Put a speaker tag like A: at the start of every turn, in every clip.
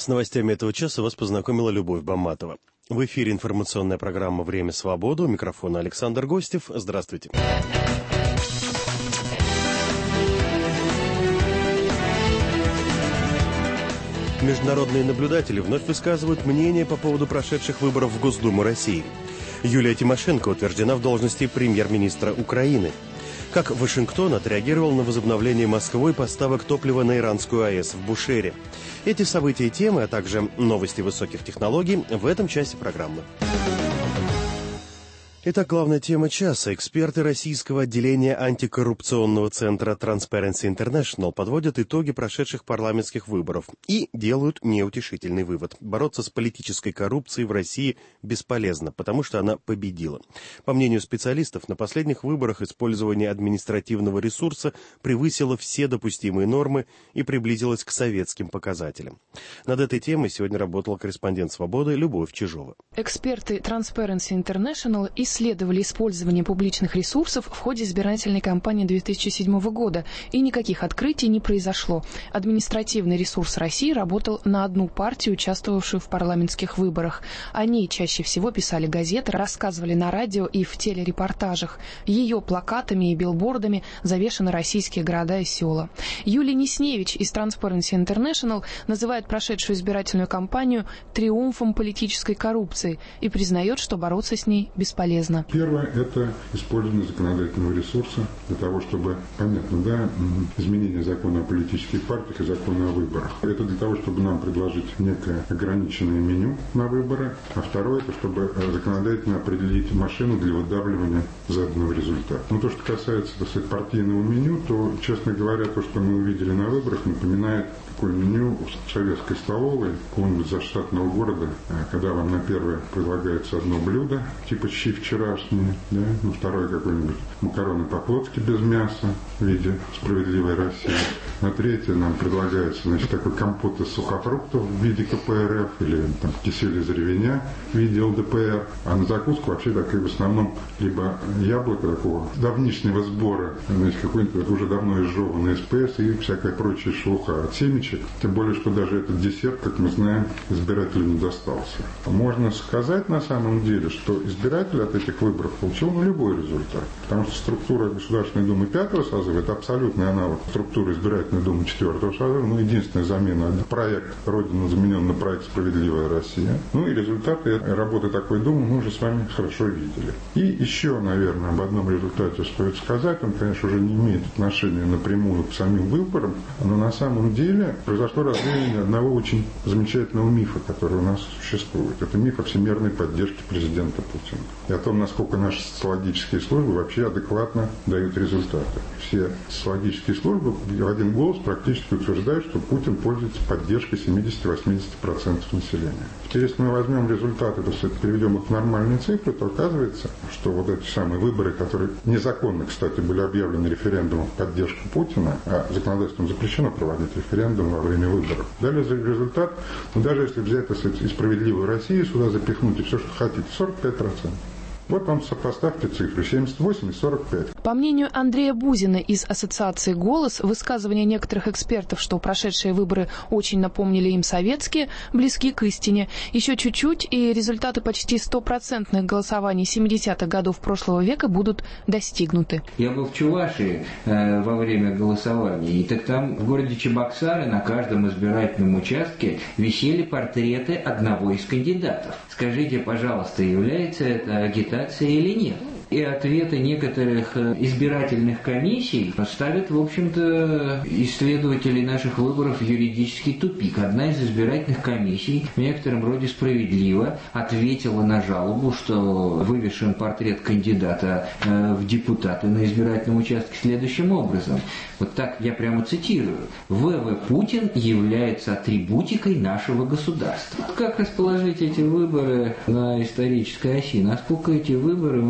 A: С новостями этого часа вас познакомила Любовь Бамматова. В эфире информационная программа «Время свободы». У микрофона Александр Гостев. Здравствуйте. Международные наблюдатели вновь высказывают мнение по поводу прошедших выборов в Госдуму России. Юлия Тимошенко утверждена в должности премьер-министра Украины. Как Вашингтон отреагировал на возобновление Москвой поставок топлива на иранскую АЭС в Бушере. Эти события и темы, а также новости высоких технологий в этом часе программы. Итак, главная тема часа. Эксперты российского отделения антикоррупционного центра Transparency International подводят итоги прошедших парламентских выборов и делают неутешительный вывод. Бороться с политической коррупцией в России бесполезно, потому что она победила. По мнению специалистов, на последних выборах использование административного ресурса превысило все допустимые нормы и приблизилось к советским показателям. Над этой темой сегодня работала корреспондент «Свободы» Любовь Чижова.
B: Эксперты Transparency International исследовали использование публичных ресурсов в ходе избирательной кампании 2007 года, и никаких открытий не произошло. Административный ресурс России работал на одну партию, участвовавшую в парламентских выборах. О ней чаще всего писали газеты, рассказывали на радио и в телерепортажах. Ее плакатами и билбордами завешаны российские города и села. Юлия Несневич из Transparency International называет прошедшую избирательную кампанию триумфом политической коррупции и признает, что бороться с ней бесполезно.
C: Первое – это использование законодательного ресурса для того, чтобы, понятно, изменение закона о политических партиях и закона о выборах. Это для того, чтобы нам предложить некое ограниченное меню на выборы. А второе – это чтобы законодательно определить машину для выдавливания заданного результата. Но то, что касается, так сказать, партийного меню, то, честно говоря, то, что мы увидели на выборах, напоминает такое меню в советской столовой какого-нибудь заштатного города, когда вам на первое предлагается одно блюдо, типа щи вчерашние, да, на второе какой-нибудь макароны по-флотски без мяса в виде «Справедливой России», на третье нам предлагается, значит, такой компот из сухофруктов в виде КПРФ или там кисель из ревеня в виде ЛДПР, а на закуску вообще такие в основном либо яблоко такого давнишнего сбора, значит, какой-нибудь уже давно изжеванный СПС и всякая прочая шелуха от семечек, тем более, что даже этот десерт, как мы знаем, избирателю не достался. Можно сказать на самом деле, что избиратель от этих выборов получил любой результат, потому что структура Государственной Думы 5-го созыва – это абсолютный аналог структуры Избирательной Думы 4-го созыва, но единственная замена – проект «Родина» заменен на проект «Справедливая Россия». Ну и результаты работы такой Думы мы уже с вами хорошо видели. И еще, наверное, об одном результате стоит сказать, он, конечно, уже не имеет отношения напрямую к самим выборам, но на самом деле произошло развеяние одного очень замечательного мифа, который у нас существует. Это миф о всемирной поддержке президента Путина. И о том, насколько наши социологические службы вообще адекватно дают результаты. Все социологические службы в один голос практически утверждают, что Путин пользуется поддержкой 70-80% населения. Теперь, если мы возьмем результаты, то есть переведем их в нормальные цифры, то оказывается, что вот эти самые выборы, которые незаконно, кстати, были объявлены референдумом в поддержку Путина, а законодательством запрещено проводить референдум во время выборов, дали результат, но даже если взять, так сказать, и «Справедливую Россию», сюда запихнуть и все, что хотите, 45%. Вот вам сопоставьте цифры 78 и 45.
B: По мнению Андрея Бузина из ассоциации «Голос», высказывания некоторых экспертов, что прошедшие выборы очень напомнили им советские, близки к истине. Еще чуть-чуть, и результаты почти 100% голосований 70-х годов прошлого века будут достигнуты.
D: Я был в Чувашии во время голосования, и так там в городе Чебоксары на каждом избирательном участке висели портреты одного из кандидатов. Скажите, пожалуйста, является это агитацией или нет? И ответы некоторых избирательных комиссий ставят, в общем-то, исследователей наших выборов в юридический тупик. Одна из избирательных комиссий в некотором роде справедливо ответила на жалобу, что вывешен портрет кандидата в депутаты на избирательном участке следующим образом. Вот так я прямо цитирую. «В.В. Путин является атрибутикой нашего государства». Как расположить эти выборы на исторической оси? Насколько эти выборы у нас близки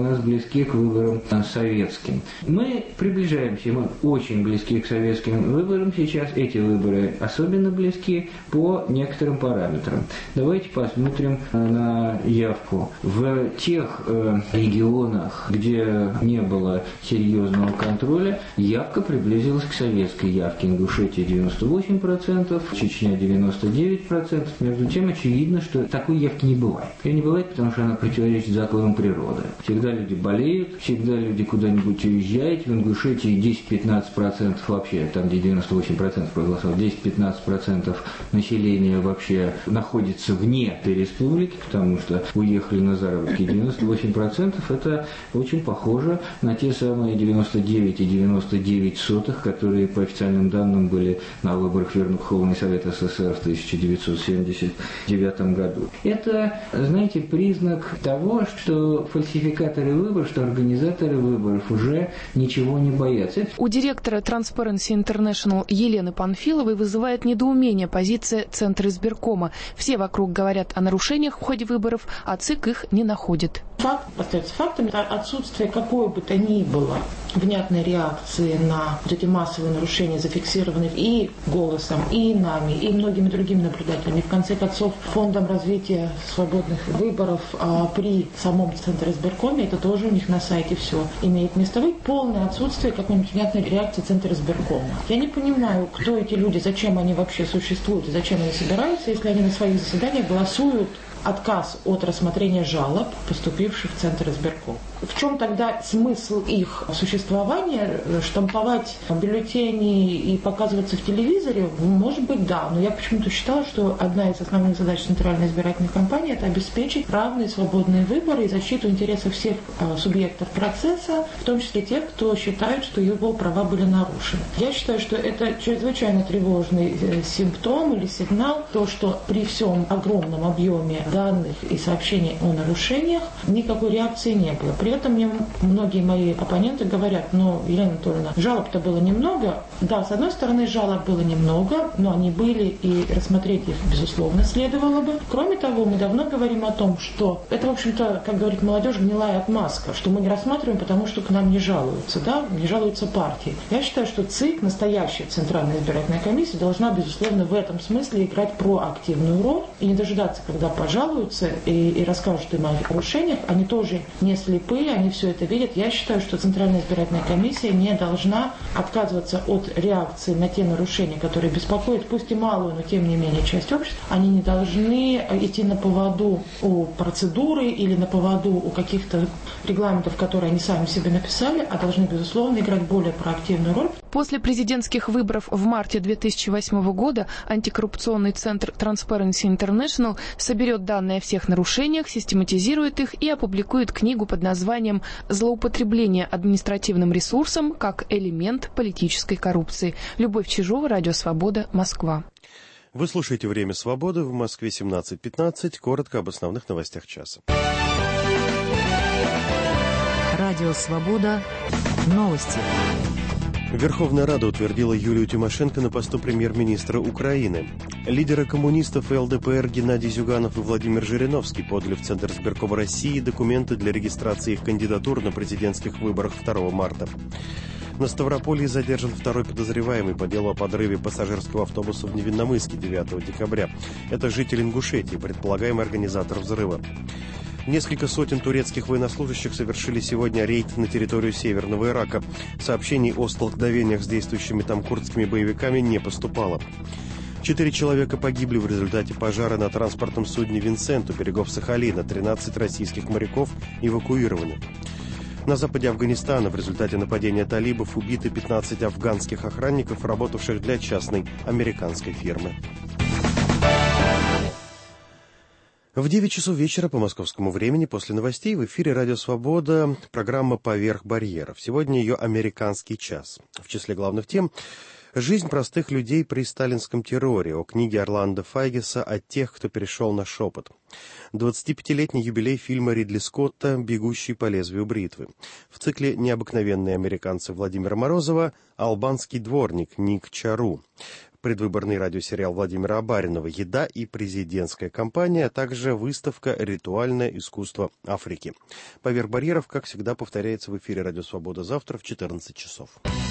D: близки к выборам советским. Мы приближаемся, мы очень близки к советским выборам сейчас. Эти выборы особенно близки по некоторым параметрам. Давайте посмотрим на явку. В тех регионах, где не было серьезного контроля, явка приблизилась к советской явке. Ингушетия 98%, Чечня 99%. Между тем, очевидно, что такой явки не бывает. И не бывает, потому что она противоречит законам природы. Всегда люди болеют, всегда люди куда-нибудь уезжают. В Ингушетии 10-15% вообще, там где 98% проголосовало, 10-15% населения вообще находится вне этой республики, потому что уехали на заработки. 98% это очень похоже на те самые 99,99, которые по официальным данным были на выборах Верховный Совет СССР в 1979 году. Это, знаете, признак того, что фальсификаторы выборов, что организаторы выборов уже ничего не боятся.
B: У директора Transparency International Елены Панфиловой вызывает недоумение позиция Центра избиркома. Все вокруг говорят о нарушениях в ходе выборов, а ЦИК их не находит.
E: Факт остается фактом. Это отсутствие какой бы то ни было внятной реакции на вот эти массовые нарушения, зафиксированные и «Голосом», и нами, и многими другими наблюдателями. В конце концов, Фондом развития свободных выборов при самом Центре избиркоме, это тоже у них на сайте все имеет место быть, полное отсутствие какой-нибудь внятной реакции Центра избиркома. Я не понимаю, кто эти люди, зачем они вообще существуют, и зачем они собираются, если они на своих заседаниях голосуют отказ от рассмотрения жалоб, поступивших в Центр избирком. В чем тогда смысл их существования? Штамповать бюллетени и показываться в телевизоре? Может быть, да. Но я почему-то считала, что одна из основных задач Центральной избирательной кампании – это обеспечить равные свободные выборы и защиту интересов всех субъектов процесса, в том числе тех, кто считает, что его права были нарушены. Я считаю, что это чрезвычайно тревожный симптом или сигнал, то, что при всем огромном объеме данных и сообщений о нарушениях никакой реакции не было. При этом мне многие мои оппоненты говорят, Елена Анатольевна, жалоб-то было немного. Да, с одной стороны, жалоб было немного, но они были, и рассмотреть их, безусловно, следовало бы. Кроме того, мы давно говорим о том, что это, в общем-то, как говорит молодежь, гнилая отмазка, что мы не рассматриваем, потому что к нам не жалуются, не жалуются партии. Я считаю, что ЦИК, настоящая Центральная избирательная комиссия, должна, безусловно, в этом смысле играть проактивную роль и не дожидаться, когда пожалуются и расскажут им о нарушениях. Они тоже не слепые, они все это видят. Я считаю, что Центральная избирательная комиссия не должна отказываться от реакции на те нарушения, которые беспокоят, пусть и малую, но тем не менее часть общества. Они не должны идти на поводу у процедуры или на поводу у каких-то регламентов, которые они сами себе написали, а должны, безусловно, играть более проактивную роль.
B: После президентских выборов в марте 2008 года антикоррупционный центр Transparency International соберет данные о всех нарушениях, систематизирует их и опубликует книгу под названием «Злоупотребление административным ресурсом как элемент политической коррупции». Любовь Чижова, Радио Свобода, Москва.
A: Вы слушаете «Время свободы», в Москве 17:15. Коротко об основных новостях часа.
F: Радио Свобода. Новости.
A: Верховная Рада утвердила Юлию Тимошенко на посту премьер-министра Украины. Лидеры коммунистов и ЛДПР Геннадий Зюганов и Владимир Жириновский подали в Центр избиркома России документы для регистрации их кандидатур на президентских выборах 2 марта. На Ставрополье задержан второй подозреваемый по делу о подрыве пассажирского автобуса в Невинномысске 9 декабря. Это житель Ингушетии, предполагаемый организатор взрыва. Несколько сотен турецких военнослужащих совершили сегодня рейд на территорию Северного Ирака. Сообщений о столкновениях с действующими там курдскими боевиками не поступало. 4 человека погибли в результате пожара на транспортном судне «Винсент» у берегов Сахалина. 13 российских моряков эвакуированы. На западе Афганистана в результате нападения талибов убиты 15 афганских охранников, работавших для частной американской фирмы. В 9 часов вечера по московскому времени после новостей в эфире «Радио Свобода» программа «Поверх барьеров». Сегодня ее «Американский час». В числе главных тем «Жизнь простых людей при сталинском терроре», о книге Орландо Файгеса «О тех, кто перешел на шепот». 25-летний юбилей фильма Ридли Скотта «Бегущий по лезвию бритвы». В цикле «Необыкновенные американцы» Владимира Морозова «Албанский дворник» Ник Чару. предвыборный радиосериал Владимира Абаринова «Еда и президентская кампания», а также выставка «Ритуальное искусство Африки». «Поверх барьеров», как всегда, повторяется в эфире «Радио Свобода» завтра в 14 часов.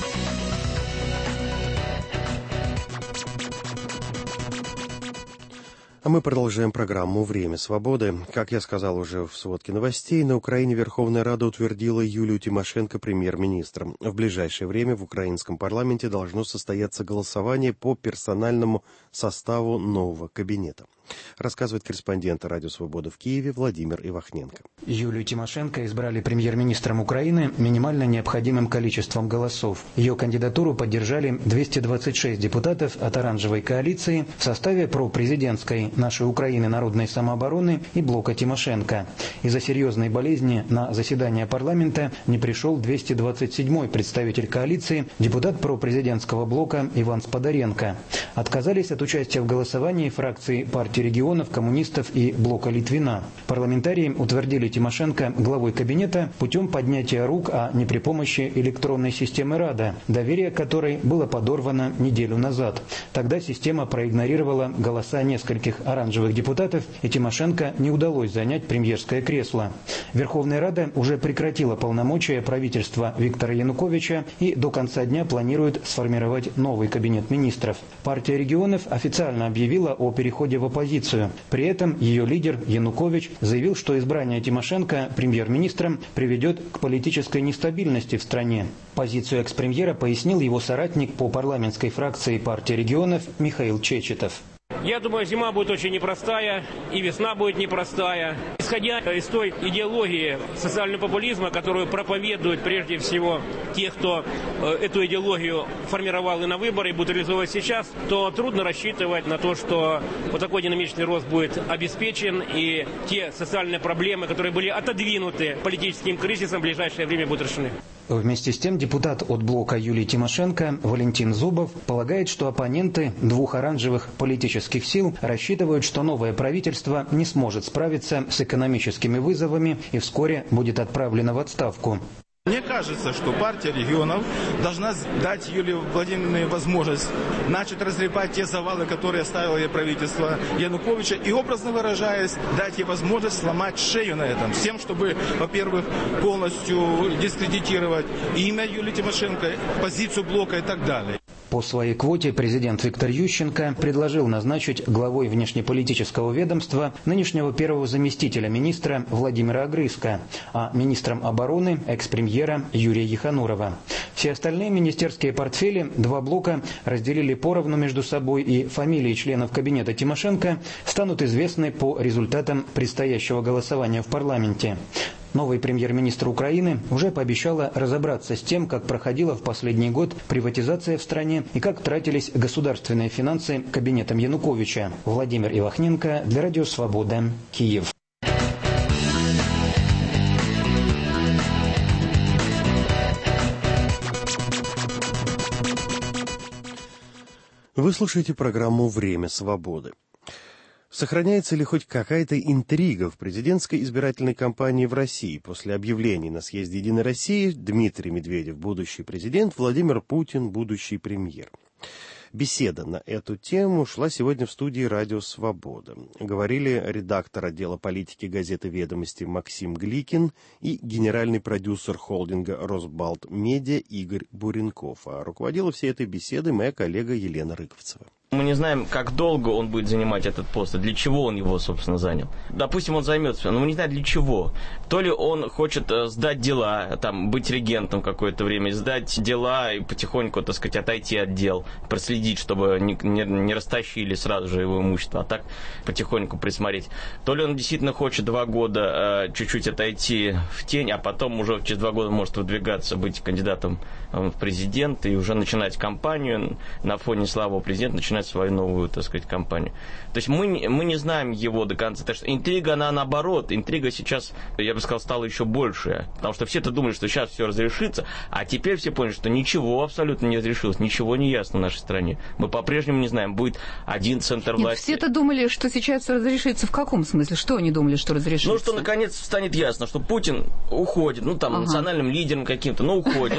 A: А мы продолжаем программу «Время свободы». Как я сказал уже в сводке новостей, на Украине Верховная Рада утвердила Юлию Тимошенко премьер-министром. В ближайшее время в украинском парламенте должно состояться голосование по персональному составу нового кабинета. Рассказывает корреспондент «Радио Свобода» в Киеве Владимир Ивахненко.
G: Юлию Тимошенко избрали премьер-министром Украины минимально необходимым количеством голосов. Ее кандидатуру поддержали 226 депутатов от «Оранжевой коалиции» в составе пропрезидентской «Нашей Украины народной самообороны» и блока Тимошенко. Из-за серьезной болезни на заседание парламента не пришел 227-й представитель коалиции, депутат пропрезидентского блока Иван Сподаренко. Отказались от участия в голосовании фракции партии регионов, коммунистов и блока Литвина. Парламентарии утвердили Тимошенко главой кабинета путем поднятия рук, а не при помощи электронной системы Рада, доверие которой было подорвано неделю назад. Тогда система проигнорировала голоса нескольких оранжевых депутатов, и Тимошенко не удалось занять премьерское кресло. Верховная Рада уже прекратила полномочия правительства Виктора Януковича и до конца дня планирует сформировать новый кабинет министров. Партия регионов официально объявила о переходе в оппозицию. При этом ее лидер Янукович заявил, что избрание Тимошенко премьер-министром приведет к политической нестабильности в стране. Позицию экс-премьера пояснил его соратник по парламентской фракции партии регионов Михаил Чечетов.
H: Я думаю, зима будет очень непростая, и весна будет непростая. Исходя из той идеологии социального популизма, которую проповедуют прежде всего те, кто эту идеологию формировал и на выборы, и будет реализовывать сейчас, то трудно рассчитывать на то, что вот такой динамичный рост будет обеспечен, и те социальные проблемы, которые были отодвинуты политическим кризисом, в ближайшее время будут решены.
G: Вместе с тем депутат от блока Юлии Тимошенко Валентин Зубов полагает, что оппоненты двух оранжевых политических сил рассчитывают, что новое правительство не сможет справиться с экономическими вызовами и вскоре будет отправлено в отставку.
I: Мне кажется, что партия регионов должна дать Юлии Владимировне возможность начать разрепать те завалы, которые оставило ей правительство Януковича, и, образно выражаясь, дать ей возможность сломать шею на этом. С тем, чтобы, во-первых, полностью дискредитировать имя Юлии Тимошенко, позицию блока и так далее.
G: По своей квоте президент Виктор Ющенко предложил назначить главой внешнеполитического ведомства нынешнего первого заместителя министра Владимира Огрызка, а министром обороны экс-премьера Юрия Еханурова. Все остальные министерские портфели два блока разделили поровну между собой, и фамилии членов кабинета Тимошенко станут известны по результатам предстоящего голосования в парламенте. Новый премьер-министр Украины уже пообещала разобраться с тем, как проходила в последний год приватизация в стране и как тратились государственные финансы кабинетом Януковича. Владимир Ивахненко для Радио Свобода, Киев.
A: Вы слушаете программу «Время свободы». Сохраняется ли хоть какая-то интрига в президентской избирательной кампании в России после объявлений на съезде «Единой России» Дмитрий Медведев, будущий президент, Владимир Путин, будущий премьер? Беседа на эту тему шла сегодня в студии «Радио Свобода». Говорили редактор отдела политики газеты «Ведомости» Максим Гликин и генеральный продюсер холдинга «Росбалт Медиа» Игорь Буренков. А руководила всей этой беседой моя коллега Елена Рыковцева.
J: Мы не знаем, как долго он будет занимать этот пост, и для чего он его, собственно, занял. Допустим, он займется, но мы не знаем для чего. То ли он хочет сдать дела, там, быть регентом какое-то время, сдать дела и потихоньку, так сказать, отойти от дел, проследить, чтобы не растащили сразу же его имущество, а так потихоньку присмотреть. То ли он действительно хочет 2 года чуть-чуть отойти в тень, а потом уже через 2 года может выдвигаться, быть кандидатом в президенты и уже начинать кампанию на фоне слабого президента, начинать начинать свою новую, так сказать, кампанию. То есть мы не знаем его до конца. Так что интрига, она наоборот. Интрига сейчас, я бы сказал, стала еще больше. Потому что все-то думали, что сейчас все разрешится, а теперь все поняли, что ничего абсолютно не разрешилось, ничего не ясно в нашей стране. Мы по-прежнему не знаем, будет один центр власти.
K: Все-то думали, что сейчас все разрешится. В каком смысле? Что они думали, что разрешится?
J: Ну, что наконец станет ясно, что Путин уходит, национальным лидером каким-то, уходит.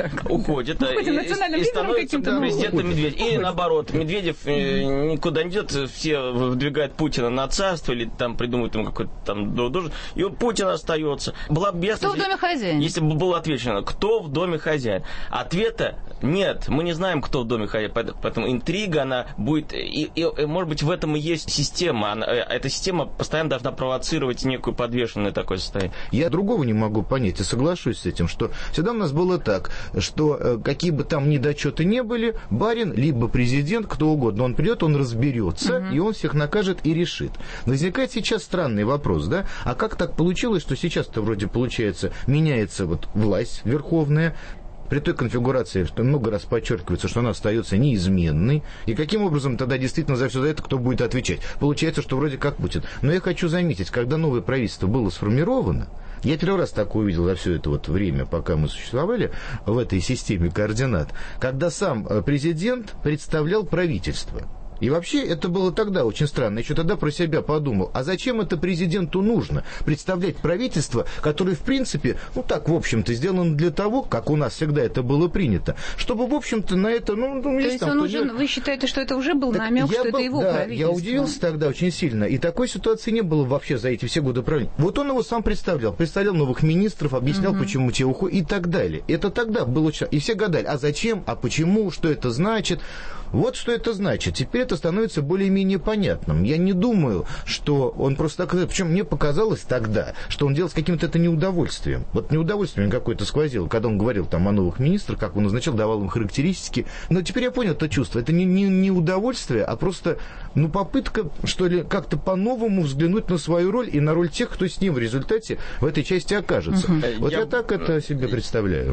J: Уходит и становится президентом Медведев. Или наоборот, Медведев никуда не идет, все выдвигают Путина на царство, или там придумывают ему какой-то там должность, и Путин остается. Была бы ясность,
K: кто в доме хозяин?
J: Если бы было отвечено, кто в доме хозяин. Ответа нет, мы не знаем, кто в доме хозяин, поэтому интрига, она будет, и может быть, в этом и есть система. Эта система постоянно должна провоцировать некую подвешенное такое состояние.
L: Я другого не могу понять и соглашусь с этим, что всегда у нас было так, что какие бы там недочеты не были, барин, либо президент, кто угодно, он придет, он разберется, и он всех накажет и решит. Но возникает сейчас странный вопрос, да? А как так получилось, что сейчас-то вроде получается, меняется вот власть верховная, при той конфигурации, что много раз подчеркивается, что она остается неизменной, и каким образом тогда действительно за все это кто будет отвечать? Получается, что вроде как Путин. Но я хочу заметить, когда новое правительство было сформировано, я первый раз такое увидел за все это вот время, пока мы существовали в этой системе координат, когда сам президент представлял правительство. И вообще это было тогда очень странно. Я еще тогда про себя подумал, а зачем это президенту нужно? Представлять правительство, которое, в принципе, так, в общем-то, сделано для того, как у нас всегда это было принято, чтобы, в общем-то, на это,
K: То есть он уже, вы считаете, что это уже был намек, что это его правительство?
L: Я удивился тогда очень сильно. И такой ситуации не было вообще за эти все годы правления. Вот он его сам представлял новых министров, объяснял, почему те уходят и так далее. Это тогда было очень... И все гадали, а зачем, а почему, что это значит? Вот что это значит. Теперь это становится более-менее понятным. Я не думаю, что он просто так... Причем мне показалось тогда, что он делал с каким-то это неудовольствием. Вот неудовольствие какое-то сквозило, когда он говорил там о новых министрах, как он назначал, давал им характеристики. Но теперь я понял это чувство. Это не удовольствие, а просто попытка, что ли, как-то по-новому взглянуть на свою роль и на роль тех, кто с ним в результате в этой части окажется. Вот я так это себе представляю.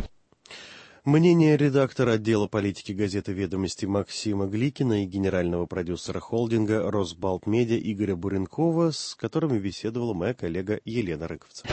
A: Мнение редактора отдела политики газеты «Ведомости» Максима Гликина и генерального продюсера холдинга «Росбалтмедиа» Игоря Буренкова, с которыми беседовала моя коллега Елена Рыковцева.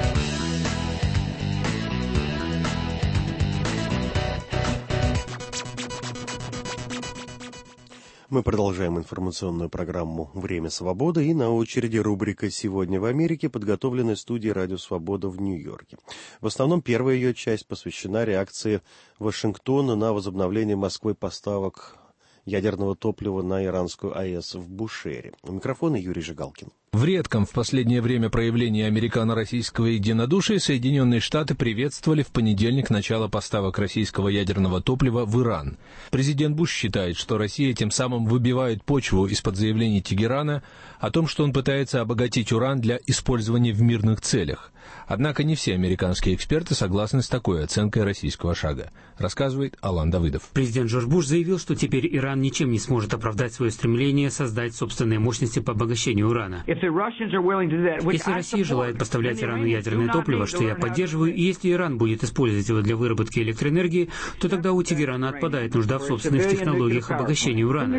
A: Мы продолжаем информационную программу «Время свободы», и на очереди рубрика «Сегодня в Америке», подготовленная студией «Радио Свобода» в Нью-Йорке. В основном первая ее часть посвящена реакции Вашингтона на возобновление Москвой поставок ядерного топлива на иранскую АЭС в Бушере. У микрофона Юрий Жигалкин.
M: В редком в последнее время проявлении американо-российского единодушия Соединенные Штаты приветствовали в понедельник начало поставок российского ядерного топлива в Иран. Президент Буш считает, что Россия тем самым выбивает почву из-под заявлений Тегерана о том, что он пытается обогатить уран для использования в мирных целях. Однако не все американские эксперты согласны с такой оценкой российского шага, рассказывает Алан Давыдов.
N: Президент Джордж Буш заявил, что теперь Иран ничем не сможет оправдать свое стремление создать собственные мощности по обогащению урана. Если Россия желает поставлять Ирану ядерное топливо, что я поддерживаю, и если Иран будет использовать его для выработки электроэнергии, то тогда у Тегерана отпадает нужда в собственных технологиях обогащения урана.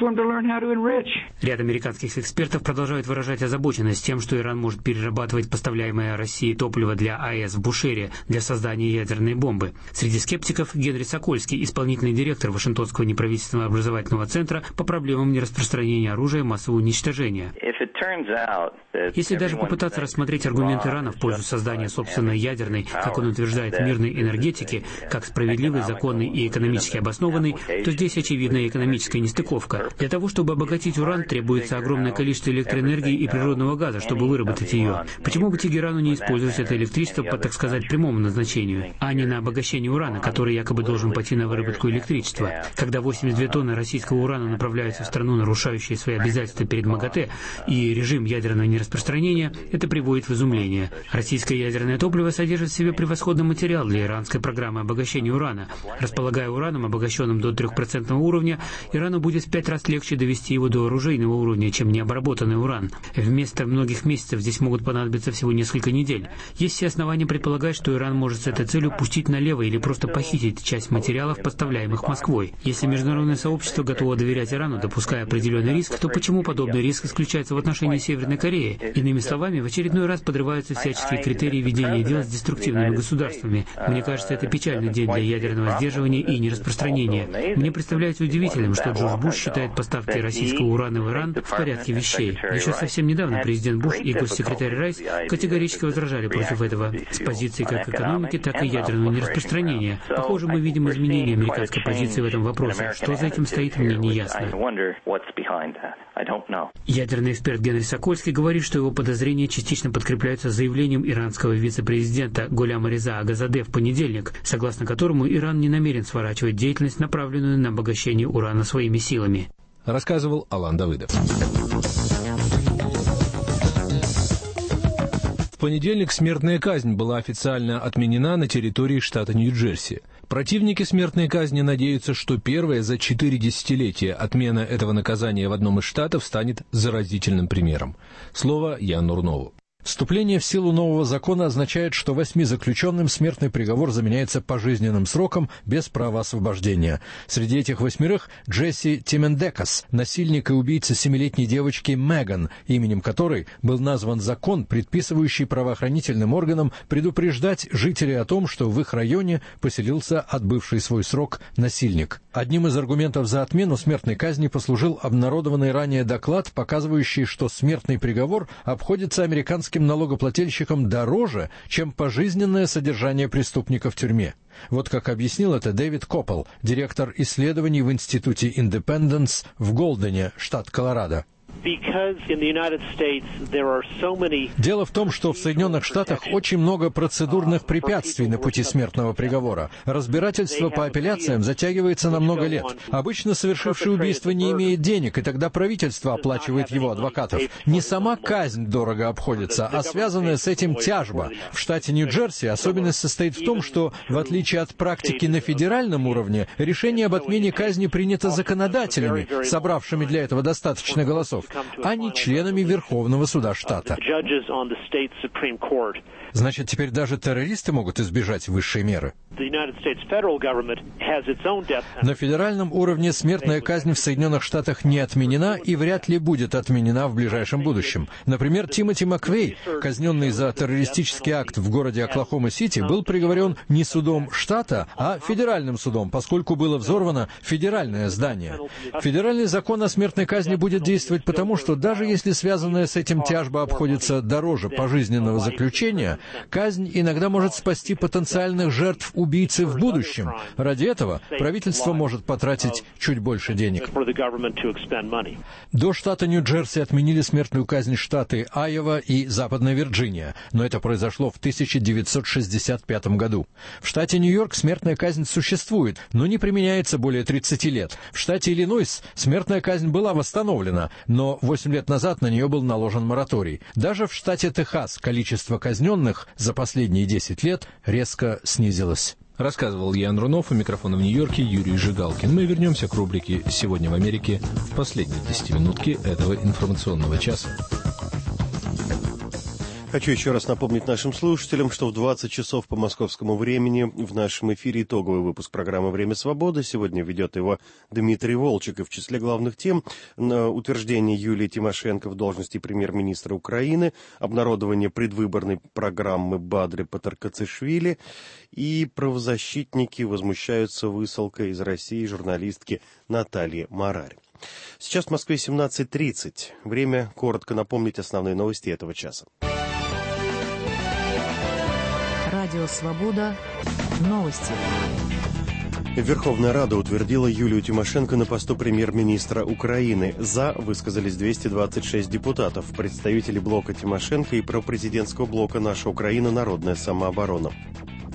N: Ряд американских экспертов продолжают выражать озабоченность тем, что Иран может перерабатывать поставляемое России топливо для АЭС в Бушере для создания ядерной бомбы. Среди скептиков Генри Сокольский, исполнительный директор Вашингтонского неправительственного образовательного центра по проблемам нераспространения оружия массового уничтожения. Если даже попытаться рассмотреть аргумент Ирана в пользу создания собственной ядерной, как он утверждает, мирной энергетики, как справедливой, законной и экономически обоснованной, то здесь очевидная экономическая нестыковка. Для того, чтобы обогатить уран, требуется огромное количество электроэнергии и природного газа, чтобы выработать ее. Почему бы Тегерану не использовать это электричество по, так сказать, прямому назначению, а не на обогащение урана, который якобы должен пойти на выработку электричества? Когда 82 тонны российского урана направляются в страну, нарушающую свои обязательства перед МАГАТЭ, и режим ядерного нераспространения, это приводит в изумление. Российское ядерное топливо содержит в себе превосходный материал для иранской программы обогащения урана. Располагая ураном, обогащенным до 3% уровня, Ирану будет в 5 раз легче довести его до оружейного уровня, чем необработанный уран. Вместо многих месяцев здесь могут понадобиться всего несколько недель. Есть все основания предполагать, что Иран может с этой целью пустить налево или просто похитить часть материалов, поставляемых Москвой. Если международное сообщество готово доверять Ирану, допуская определенный риск, то почему подобный риск исключается в отношении Северной Кореи? Иными словами, в очередной раз подрываются всяческие критерии ведения дел с деструктивными государствами. Мне кажется, это печальный день для ядерного сдерживания и нераспространения. Мне представляется удивительным, что Джордж Буш считает поставки российского урана в Иран в порядке вещей. Еще совсем недавно президент Буш и госсекретарь Райс категорически возражали против этого с позиции как экономики, так и ядерного нераспространения. Похоже, мы видим изменение американской позиции в этом вопросе. Что за этим стоит, мне не ясно. Ядерный эксперт Генри Сокольский говорит, что его подозрения частично подкрепляются заявлением иранского вице-президента Голяма Реза Агазаде в понедельник, согласно которому Иран не намерен сворачивать деятельность, направленную на обогащение урана своими силами.
M: Рассказывал Алан Давыдов. В понедельник смертная казнь была официально отменена на территории штата Нью-Джерси. Противники смертной казни надеются, что первая за 4 десятилетия отмена этого наказания в одном из штатов станет заразительным примером. Слово Яну Рнову. Вступление в силу нового закона означает, что 8 заключенным смертный приговор заменяется пожизненным сроком без права освобождения. Среди этих 8 Джесси Тимендекас, насильник и убийца 7-летней девочки Меган, именем которой был назван закон, предписывающий правоохранительным органам предупреждать жителей о том, что в их районе поселился отбывший свой срок насильник. Одним из аргументов за отмену смертной казни послужил обнародованный ранее доклад, показывающий, что смертный приговор обходится американским налогоплательщикам дороже, чем пожизненное содержание преступника в тюрьме. Вот как объяснил это Дэвид Коппел, директор исследований в Институте Индепенденс в Голдене, штат Колорадо. Дело в том, что в Соединенных Штатах очень много процедурных препятствий на пути смертного приговора. Разбирательство по апелляциям затягивается на много лет. Обычно совершивший убийство не имеет денег, и тогда правительство оплачивает его адвокатов. Не сама казнь дорого обходится, а связанная с этим тяжба. В штате Нью-Джерси особенность состоит в том, что, в отличие от практики на федеральном уровне, решение об отмене казни принято законодателями, собравшими для этого достаточно голосов, а не членами Верховного суда штата. Значит, теперь даже террористы могут избежать высшей меры. На федеральном уровне смертная казнь в Соединенных Штатах не отменена и вряд ли будет отменена в ближайшем будущем. Например, Тимоти Маквей, казненный за террористический акт в городе Оклахома-Сити, был приговорен не судом штата, а федеральным судом, поскольку было взорвано федеральное здание. Федеральный закон о смертной казни будет действовать потому, что даже если связанная с этим тяжба обходится дороже пожизненного заключения, казнь иногда может спасти потенциальных жертв убийцы в будущем. Ради этого правительство может потратить чуть больше денег. До штата Нью-Джерси отменили смертную казнь штаты Айова и Западная Вирджиния, но это произошло в 1965 году. В штате Нью-Йорк смертная казнь существует, но не применяется более 30 лет. В штате Иллинойс смертная казнь была восстановлена, но 8 лет назад на нее был наложен мораторий. Даже в штате Техас количество казненных за последние 10 лет резко снизилось. Рассказывал Ян Рунов, у микрофона в Нью-Йорке Юрий Жигалкин. Мы вернемся к рубрике «Сегодня в Америке» в последней 10-минутке этого информационного часа.
A: Хочу еще раз напомнить нашим слушателям, что в 20 часов по московскому времени в нашем эфире итоговый выпуск программы «Время свободы». Сегодня ведет его Дмитрий Волчек. И в числе главных тем утверждение Юлии Тимошенко в должности премьер-министра Украины, обнародование предвыборной программы Бадри Патаркацишвили и правозащитники возмущаются высылкой из России журналистки Натальи Марари. Сейчас в Москве 17:30. Время коротко напомнить основные новости этого часа.
F: Радио «Свобода». Новости.
A: Верховная Рада утвердила Юлию Тимошенко на посту премьер-министра Украины. «За» высказались 226 депутатов, представители блока Тимошенко и пропрезидентского блока «Наша Украина. Народная самооборона».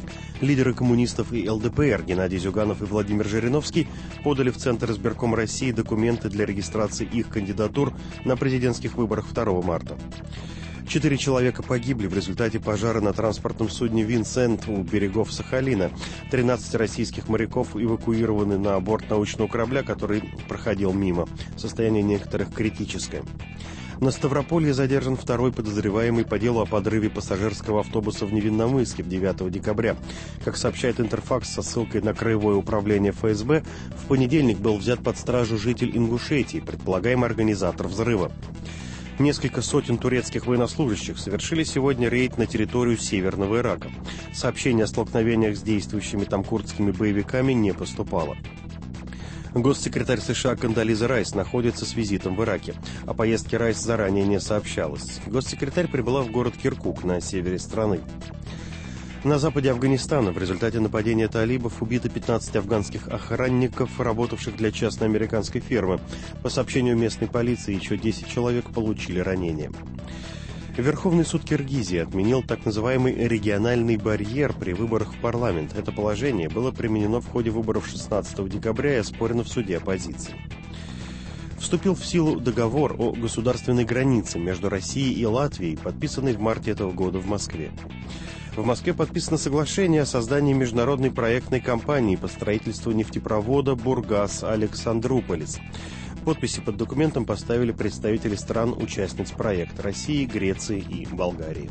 A: Лидеры коммунистов и ЛДПР Геннадий Зюганов и Владимир Жириновский подали в Центр избиркома России документы для регистрации их кандидатур на президентских выборах 2 марта. 4 человека погибли в результате пожара на транспортном судне «Винсент» у берегов Сахалина. 13 российских моряков эвакуированы на борт научного корабля, который проходил мимо. Состояние некоторых критическое. На Ставрополье задержан второй подозреваемый по делу о подрыве пассажирского автобуса в Невинномысске 9 декабря. Как сообщает Интерфакс со ссылкой на Краевое управление ФСБ, в понедельник был взят под стражу житель Ингушетии, предполагаемый организатор взрыва. Несколько сотен турецких военнослужащих совершили сегодня рейд на территорию Северного Ирака. Сообщений о столкновениях с действующими там курдскими боевиками не поступало. Госсекретарь США Кондолиза Райс находится с визитом в Ираке. О поездке Райс заранее не сообщалось. Госсекретарь прибыла в город Киркук на севере страны. На западе Афганистана в результате нападения талибов убито 15 афганских охранников, работавших для частной американской фирмы. По сообщению местной полиции, еще 10 человек получили ранения. Верховный суд Киргизии отменил так называемый региональный барьер при выборах в парламент. Это положение было применено в ходе выборов 16 декабря и оспорено в суде оппозиции. Вступил в силу договор о государственной границе между Россией и Латвией, подписанный в марте этого года в Москве. В Москве подписано соглашение о создании международной проектной компании по строительству нефтепровода Бургас-Александруполис. Подписи под документом поставили представители стран-участниц проекта России, Греции и Болгарии.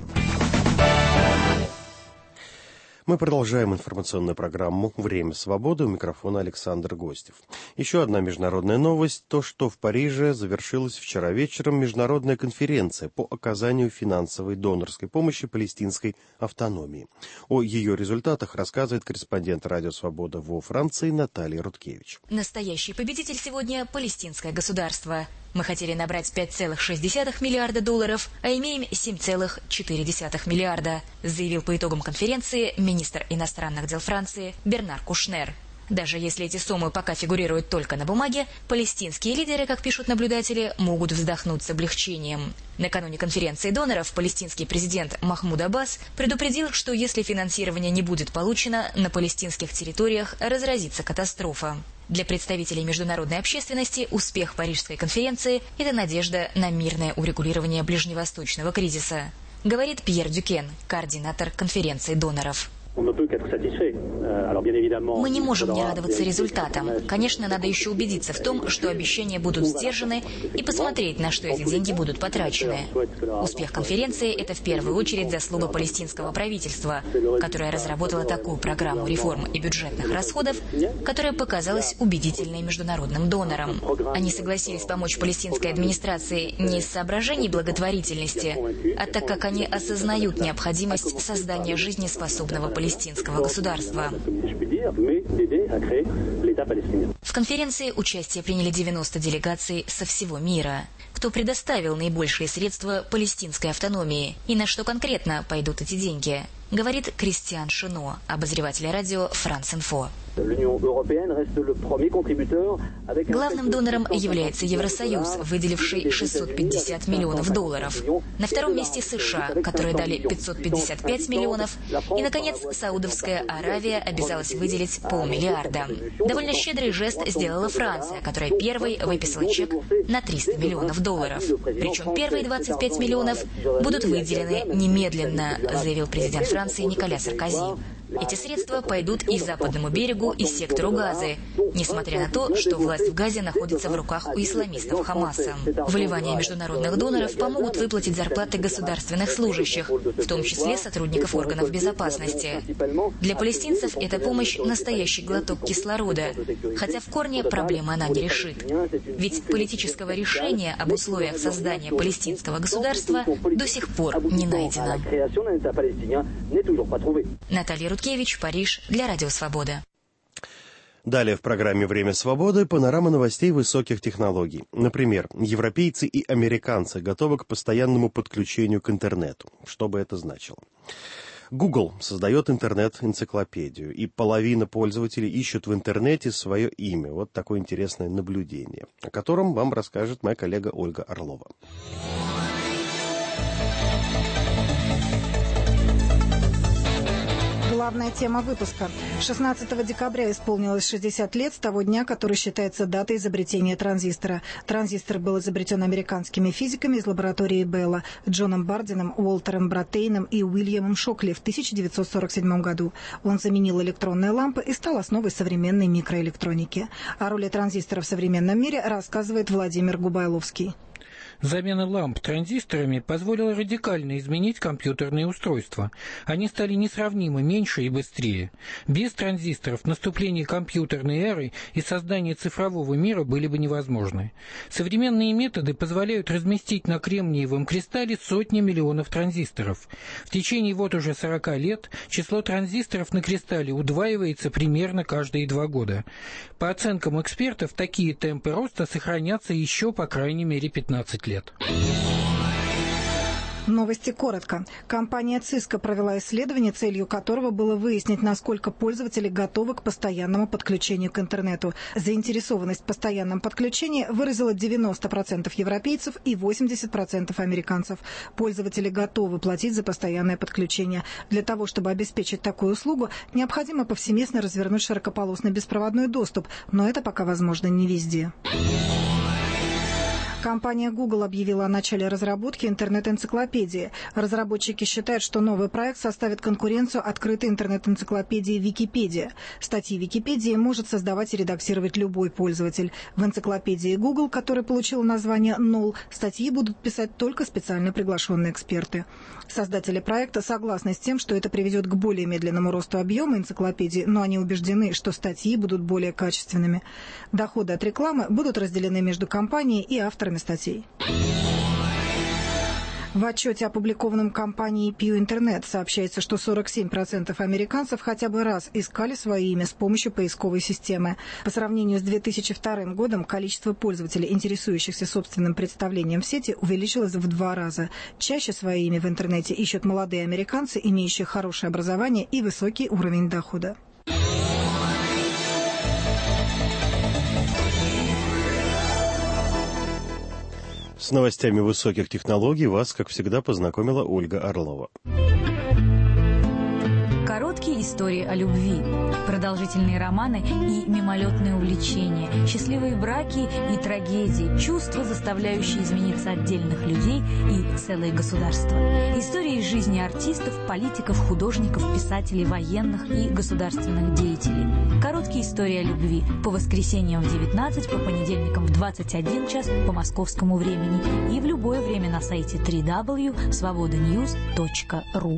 A: Мы продолжаем информационную программу «Время свободы». У микрофона Александр Гостев. Еще одна международная новость. То, что в Париже завершилась вчера вечером международная конференция по оказанию финансовой донорской помощи палестинской автономии. О ее результатах рассказывает корреспондент «Радио Свобода» во Франции Наталья Рудкевич.
O: Настоящий победитель сегодня – палестинское государство. Мы хотели набрать $5,6 миллиарда, а имеем 7,4 миллиарда, заявил по итогам конференции министр иностранных дел Франции Бернар Кушнер. Даже если эти суммы пока фигурируют только на бумаге, палестинские лидеры, как пишут наблюдатели, могут вздохнуть с облегчением. Накануне конференции доноров палестинский президент Махмуд Аббас предупредил, что если финансирование не будет получено, на палестинских территориях разразится катастрофа. Для представителей международной общественности успех Парижской конференции – это надежда на мирное урегулирование ближневосточного кризиса, говорит Пьер Дюкен, координатор конференции доноров. Мы не можем не радоваться результатам. Конечно, надо еще убедиться в том, что обещания будут сдержаны, и посмотреть, на что эти деньги будут потрачены. Успех конференции – это в первую очередь заслуга палестинского правительства, которое разработало такую программу реформ и бюджетных расходов, которая показалась убедительной международным донорам. Они согласились помочь палестинской администрации не из соображений благотворительности, а так как они осознают необходимость создания жизнеспособного палестинского государства. В конференции участие приняли 90 делегаций со всего мира. Кто предоставил наибольшие средства палестинской автономии и на что конкретно пойдут эти деньги, говорит Кристиан Шино, обозреватель радио «Франс-Инфо». Главным донором является Евросоюз, выделивший $650 миллионов. На втором месте США, которые дали $555 миллионов. И, наконец, Саудовская Аравия обязалась выделить $500 миллиарда. Довольно щедрый жест сделала Франция, которая первой выписала чек на $300 миллионов. Причем первые 25 миллионов будут выделены немедленно, заявил президент Франции Николя Саркози. Эти средства пойдут и Западному берегу, и сектору Газы, несмотря на то, что власть в Газе находится в руках у исламистов Хамаса. Вливания международных доноров помогут выплатить зарплаты государственных служащих, в том числе сотрудников органов безопасности. Для палестинцев эта помощь – настоящий глоток кислорода, хотя в корне проблемы она не решит. Ведь политического решения об условиях создания палестинского государства до сих пор не найдено. Наталья Рудкевич, Париж, для Радио Свобода.
A: Далее в программе «Время свободы» панорама новостей высоких технологий. Например, европейцы и американцы готовы к постоянному подключению к интернету. Что бы это значило? Google создает интернет-энциклопедию, и половина пользователей ищут в интернете свое имя. Вот такое интересное наблюдение, о котором вам расскажет моя коллега Ольга Орлова.
P: Главная тема выпуска. 16 декабря исполнилось 60 лет с того дня, который считается датой изобретения транзистора. Транзистор был изобретен американскими физиками из лаборатории Белла Джоном Бардином, Уолтером Братейном и Уильямом Шокли в 1947 году. Он заменил электронные лампы и стал основой современной микроэлектроники. О роли транзистора в современном мире рассказывает Владимир Губайловский.
Q: Замена ламп транзисторами позволила радикально изменить компьютерные устройства. Они стали несравнимо меньше и быстрее. Без транзисторов наступление компьютерной эры и создание цифрового мира были бы невозможны. Современные методы позволяют разместить на кремниевом кристалле сотни миллионов транзисторов. В течение вот уже 40 лет число транзисторов на кристалле удваивается примерно каждые 2 года. По оценкам экспертов, такие темпы роста сохранятся еще по крайней мере 15 лет.
P: Новости коротко. Компания Cisco провела исследование, целью которого было выяснить, насколько пользователи готовы к постоянному подключению к интернету. Заинтересованность в постоянном подключении выразило 90% европейцев и 80% американцев. Пользователи готовы платить за постоянное подключение. Для того, чтобы обеспечить такую услугу, необходимо повсеместно развернуть широкополосный беспроводной доступ, но это пока возможно не везде. Компания Google объявила о начале разработки интернет-энциклопедии. Разработчики считают, что новый проект составит конкуренцию открытой интернет-энциклопедии Википедия. Статьи Википедии может создавать и редактировать любой пользователь. В энциклопедии Google, которая получила название NOL, статьи будут писать только специально приглашенные эксперты. Создатели проекта согласны с тем, что это приведет к более медленному росту объема энциклопедии, но они убеждены, что статьи будут более качественными. Доходы от рекламы будут разделены между компанией и авторами статей. В отчете, опубликованном компанией Pew Internet, сообщается, что 47% американцев хотя бы раз искали свое имя с помощью поисковой системы. По сравнению с 2002 годом количество пользователей, интересующихся собственным представлением в сети, увеличилось в 2 раза. Чаще свое имя в интернете ищут молодые американцы, имеющие хорошее образование и высокий уровень дохода.
A: С новостями высоких технологий вас, как всегда, познакомила Ольга Орлова.
F: Короткие истории о любви, продолжительные романы и мимолетные увлечения, счастливые браки и трагедии, чувства, заставляющие измениться отдельных людей и целые государства. Истории из жизни артистов, политиков, художников, писателей, военных и государственных деятелей. Короткие истории о любви по воскресеньям в 19, по понедельникам в 21 час по московскому времени и в любое время на сайте www.svobodanews.ru.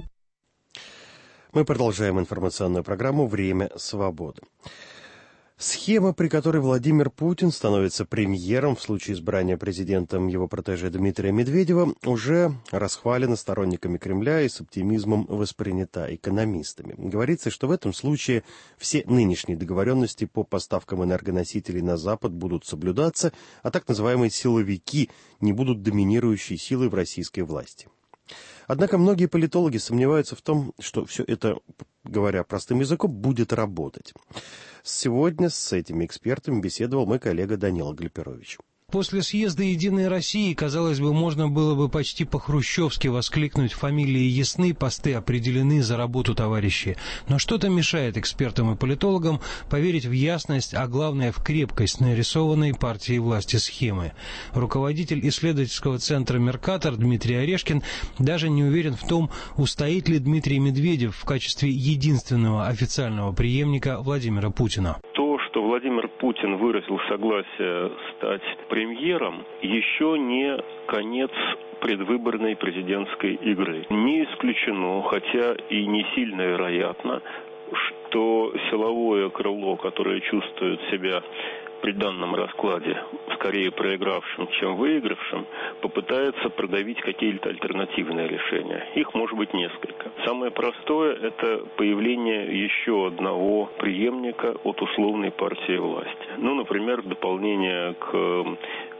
A: Мы продолжаем информационную программу «Время свободы». Схема, при которой Владимир Путин становится премьером в случае избрания президентом его протеже Дмитрия Медведева, уже расхвалена сторонниками Кремля и с оптимизмом воспринята экономистами. Говорится, что в этом случае все нынешние договоренности по поставкам энергоносителей на Запад будут соблюдаться, а так называемые силовики не будут доминирующей силой в российской власти. Однако многие политологи сомневаются в том, что все это, говоря простым языком, будет работать. Сегодня с этими экспертами беседовал мой коллега Данила Глиперович.
R: После съезда «Единой России», казалось бы, можно было бы почти по-хрущевски воскликнуть: фамилии ясны, посты определены, за работу, товарищи. Но что-то мешает экспертам и политологам поверить в ясность, а главное в крепкость нарисованной партией власти схемы. Руководитель исследовательского центра «Меркатор» Дмитрий Орешкин даже не уверен в том, устоит ли Дмитрий Медведев в качестве единственного официального преемника Владимира Путина.
S: Что Владимир Путин выразил согласие стать премьером, еще не конец предвыборной президентской игры. Не исключено, хотя и не сильно вероятно, что силовое крыло, которое чувствует себя при данном раскладе скорее проигравшим, чем выигравшим, попытается продавить какие-то альтернативные решения. Их может быть несколько. Самое простое – это появление еще одного преемника от условной партии власти. Например, дополнение к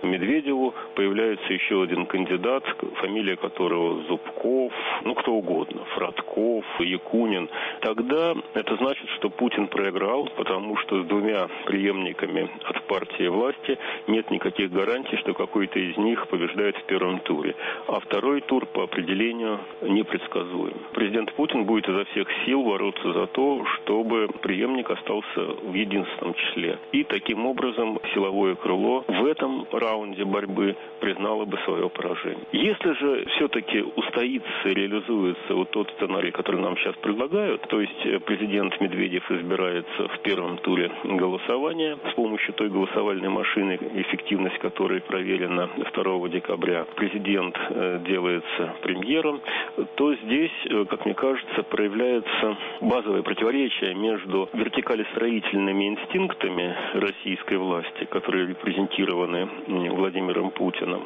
S: Медведеву появляется еще один кандидат, фамилия которого Зубков, кто угодно, Фродков, Якунин. Тогда это значит, что Путин проиграл, потому что с двумя преемниками от партии власти нет никаких гарантий, что какой-то из них побеждает в первом туре. А второй тур по определению непредсказуем. Президент Путин будет изо всех сил бороться за то, чтобы преемник остался в единственном числе. И таким образом силовое крыло в этом раунде борьбы признало бы свое поражение. Если же все-таки устоится и реализуется вот тот сценарий, который нам сейчас предлагают, то есть президент Медведев избирается в первом туре голосования с помощью той голосовальной машины, эффективность которой проверена 2 декабря, президент делается премьером, то здесь, как мне кажется, проявляется базовое противоречие между вертикалестроительными инстинктами российской власти, которые репрезентированы Владимиром Путиным,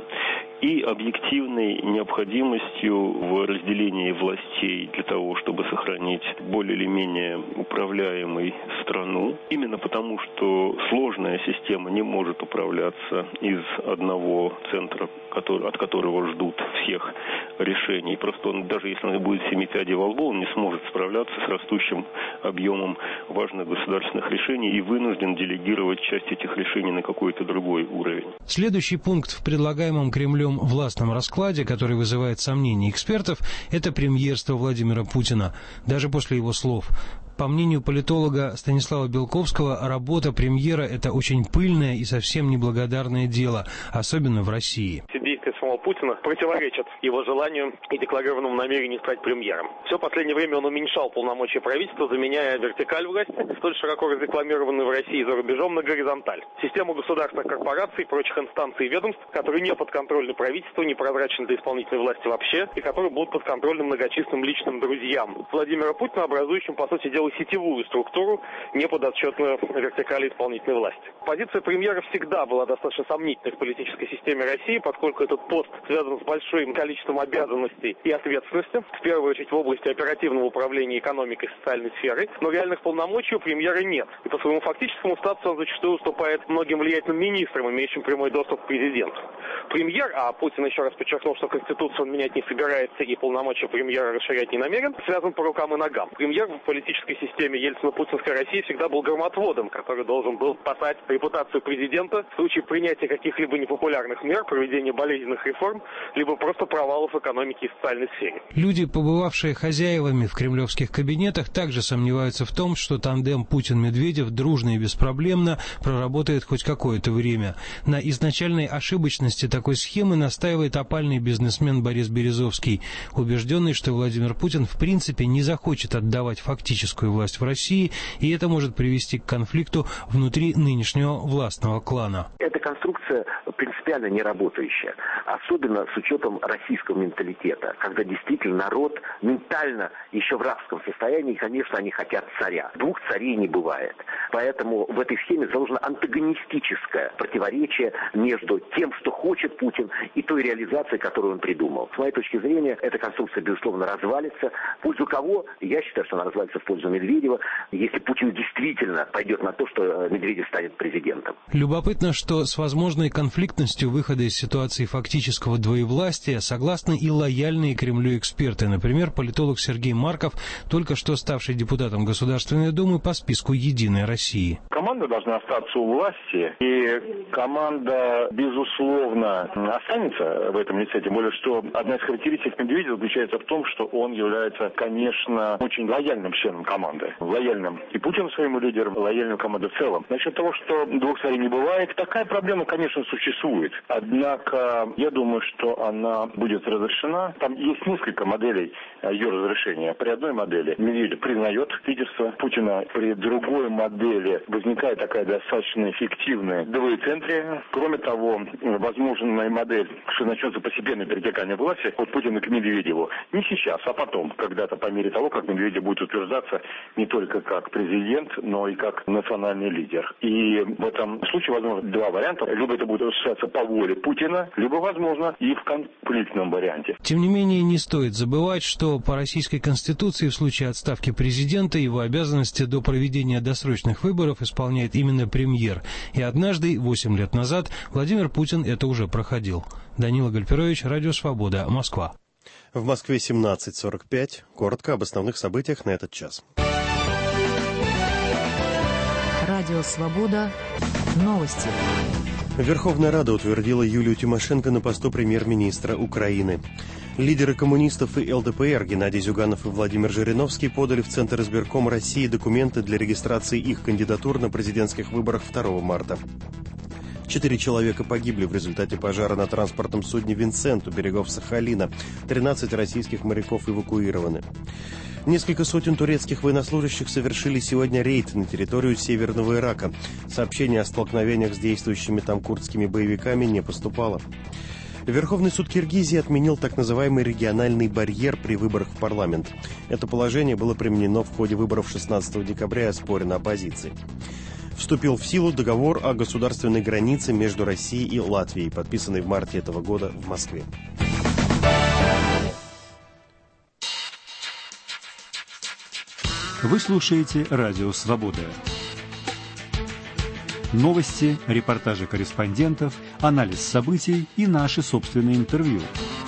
S: и объективной необходимостью в разделении властей для того, чтобы сохранить более или менее управляемой страну. Именно потому, что сложная система не может управляться из одного центра, от которого ждут всех решений. Просто он, даже если он будет 7 пядей во лбу, он не сможет справляться с растущим объемом важных государственных решений и вынужден делегировать часть этих решений на какой-то другой уровень.
R: Следующий пункт в предлагаемом Кремлем властном раскладе, который вызывает сомнения экспертов, это премьерство Владимира Путина. Даже после его слов. По мнению политолога Станислава Белковского, работа премьера – это очень пыльное и совсем неблагодарное дело, особенно в России.
T: Действия самого Путина противоречат его желанию и декларированному намерению стать премьером. Все последнее время он уменьшал полномочия правительства, заменяя вертикаль власти, столь широко разрекламированную в России за рубежом, на горизонталь. Систему государственных корпораций, прочих инстанций и ведомств, которые не подконтрольны правительству, не прозрачны для исполнительной власти вообще, и которые будут подконтрольны многочисленным личным друзьям Владимира Путина, образующим, по сути дела, сетевую структуру, не подотчетную вертикали исполнительной власти. Позиция премьера всегда была достаточно сомнительной в политической системе России, поскольку этот пост связан с большим количеством обязанностей и ответственности, в первую очередь в области оперативного управления экономикой и социальной сферой, но реальных полномочий у премьера нет. И по своему фактическому статусу он зачастую уступает многим влиятельным министрам, имеющим прямой доступ к президенту. Премьер, а Путин еще раз подчеркнул, что Конституцию он менять не собирается и полномочия премьера расширять не намерен, связан по рукам и ногам. Премьер в политической системе Ельцина-Путинской России всегда был громотводом, который должен был спасать репутацию президента в случае принятия каких-либо непопулярных мер, проведения болезненных реформ, либо просто провалов экономики и социальной сфере.
R: Люди, побывавшие хозяевами в кремлевских кабинетах, также сомневаются в том, что тандем Путин-Медведев дружно и беспроблемно проработает хоть какое-то время. На изначальной ошибочности такой схемы настаивает опальный бизнесмен Борис Березовский, убежденный, что Владимир Путин в принципе не захочет отдавать фактическую власть в России, и это может привести к конфликту внутри нынешнего властного клана.
U: Эта конструкция принципиально не работающая, особенно с учетом российского менталитета, когда действительно народ ментально еще в рабском состоянии, и, конечно, они хотят царя. Двух царей не бывает. Поэтому в этой схеме заложено антагонистическое противоречие между тем, что хочет Путин, и той реализацией, которую он придумал. С моей точки зрения, эта конструкция, безусловно, развалится. В пользу кого? Я считаю, что она развалится в пользу Медведева, если Путин действительно пойдет на то, что Медведев станет президентом.
R: Любопытно, что с возможной конфликтностью выхода из ситуации фактического двоевластия согласны и лояльные Кремлю эксперты. Например, политолог Сергей Марков, только что ставший депутатом Государственной Думы по списку «Единой России».
V: Команда должна остаться у власти, и команда, безусловно, останется в этом лице. Тем более, что одна из характеристик Медведева заключается в том, что он является, конечно, очень лояльным членом команды. Лояльным и Путину своему лидеру, лояльным команде в целом. Насчет того, что двух царей не бывает, такая проблема, конечно, существует. Однако, я думаю, что она будет разрешена. Там есть несколько моделей ее разрешения. При одной модели Медведев признает лидерство Путина, при другой модели возникает такая достаточно эффективная двоецентрие. Кроме того, возможная модель, что начнется постепенное перетекание власти от Путина к Медведеву. Не сейчас, а потом, когда-то по мере того, как Медведев будет утверждаться не только как президент, но и как национальный лидер. И в этом случае возможно два варианта. Либо это будет осуществляться по воле Путина, либо, возможно, возможно, и в конфликтном варианте.
R: Тем не менее, не стоит забывать, что по Российской Конституции в случае отставки президента его обязанности до проведения досрочных выборов исполняет именно премьер. И однажды, 8 лет назад, Владимир Путин это уже проходил. Данила Гальперович, Радио Свобода, Москва.
A: В Москве 17:45. Коротко об основных событиях на этот час.
F: Радио Свобода. Новости.
A: Верховная Рада утвердила Юлию Тимошенко на посту премьер-министра Украины. Лидеры коммунистов и ЛДПР Геннадий Зюганов и Владимир Жириновский подали в Центр избирком России документы для регистрации их кандидатур на президентских выборах 2 марта. 4 человека погибли в результате пожара на транспортном судне «Винсент» у берегов Сахалина. 13 российских моряков эвакуированы. Несколько сотен турецких военнослужащих совершили сегодня рейд на территорию Северного Ирака. Сообщений о столкновениях с действующими там курдскими боевиками не поступало. Верховный суд Киргизии отменил так называемый региональный барьер при выборах в парламент. Это положение было применено в ходе выборов 16 декабря, оспорено оппозицией. Вступил в силу договор о государственной границе между Россией и Латвией, подписанный в марте этого года в Москве.
C: Вы слушаете Радио Свобода. Новости, репортажи корреспондентов, анализ событий и наши собственные интервью.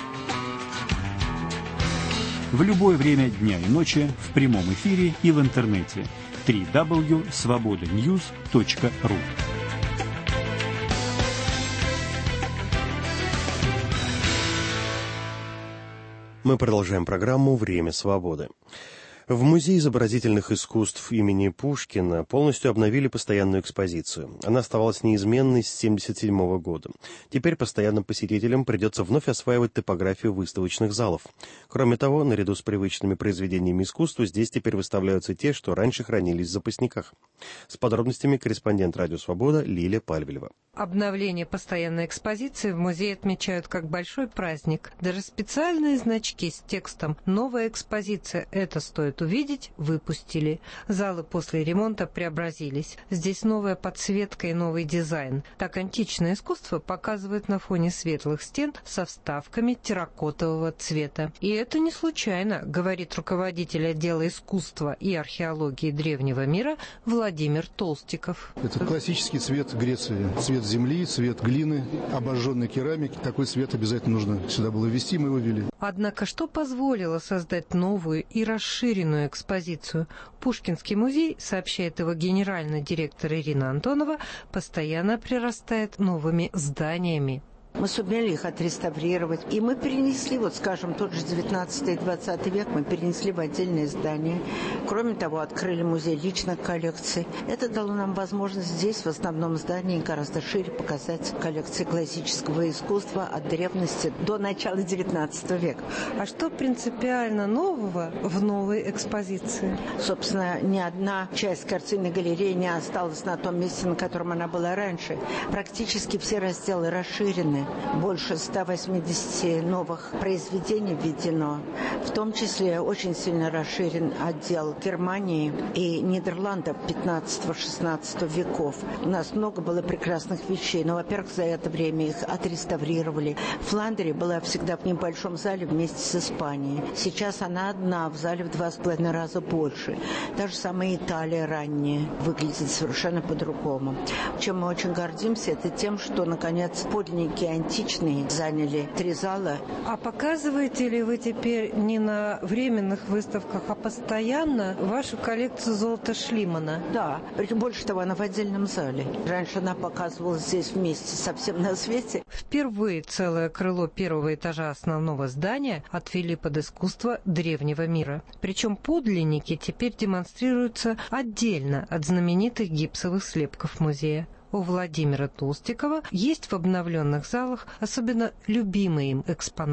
C: В любое время дня и ночи, в прямом эфире и в интернете. www.svobodanews.ru.
A: Мы продолжаем программу «Время свободы». В Музее изобразительных искусств имени Пушкина полностью обновили постоянную экспозицию. Она оставалась неизменной с 1977 года. Теперь постоянным посетителям придется вновь осваивать типографию выставочных залов. Кроме того, наряду с привычными произведениями искусства здесь теперь выставляются те, что раньше хранились в запасниках. С подробностями корреспондент «Радио Свобода» Лилия Пальвелева.
D: Обновление постоянной экспозиции в музее отмечают как большой праздник. Даже специальные значки с текстом «Новая экспозиция. Это стоит увидеть» выпустили. Залы после ремонта преобразились. Здесь новая подсветка и новый дизайн. Так античное искусство показывают на фоне светлых стен со вставками терракотового цвета. И это не случайно, говорит руководитель отдела искусства и археологии древнего мира Владимир Толстиков.
W: Это классический цвет Греции. Цвет земли, цвет глины, обожженной керамики. Такой цвет обязательно нужно сюда было ввести, мы его ввели.
D: Однако что позволило создать новую и расширенную экспозицию? Пушкинский музей, сообщает его генеральный директор Ирина Антонова, постоянно прирастает новыми зданиями.
X: Мы сумели их отреставрировать, и мы перенесли, вот скажем, тот же 19 и 20 век мы перенесли в отдельное здание. Кроме того, открыли музей личных коллекций. Это дало нам возможность здесь, в основном здании, гораздо шире показать коллекции классического искусства от древности до начала 19 века.
D: А что принципиально нового в новой экспозиции?
X: Собственно, ни одна часть картинной галереи не осталась на том месте, на котором она была раньше. Практически все разделы расширены. Больше 180 новых произведений введено. В том числе очень сильно расширен отдел Германии и Нидерландов 15-16 веков. У нас много было прекрасных вещей, но, во-первых, за это время их отреставрировали. Фландрия была всегда в небольшом зале вместе с Испанией. Сейчас она одна, в зале в 2,5 раза больше. Та же самая Италия ранняя выглядит совершенно по-другому. Чем мы очень гордимся, это тем, что, наконец, подлинники античные заняли 3 зала.
D: А показываете ли вы теперь не на временных выставках, а постоянно вашу коллекцию золота Шлимана?
X: Да, больше того, она в отдельном зале. Раньше она показывалась здесь вместе со всем на свете.
D: Впервые целое крыло первого этажа основного здания отвели под искусство древнего мира. Причем подлинники теперь демонстрируются отдельно от знаменитых гипсовых слепков музея. У Владимира Толстикова есть в обновленных залах особенно любимый им экспонат.